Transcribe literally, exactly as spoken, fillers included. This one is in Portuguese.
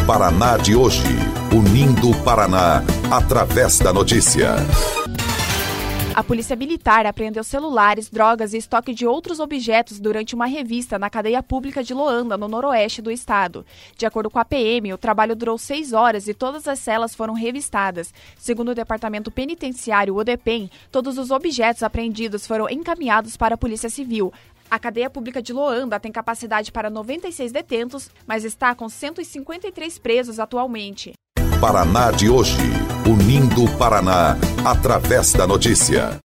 Paraná de hoje, unindo o Paraná através da notícia. A Polícia Militar apreendeu celulares, drogas e estoque de outros objetos durante uma revista na cadeia pública de Loanda, no noroeste do estado. De acordo com a P M, o trabalho durou seis horas e todas as celas foram revistadas. Segundo o Departamento Penitenciário, o DEPEN, todos os objetos apreendidos foram encaminhados para a Polícia Civil. A cadeia pública de Loanda tem capacidade para noventa e seis detentos, mas está com cento e cinquenta e três presos atualmente. Paraná de hoje, unindo o Paraná através da notícia.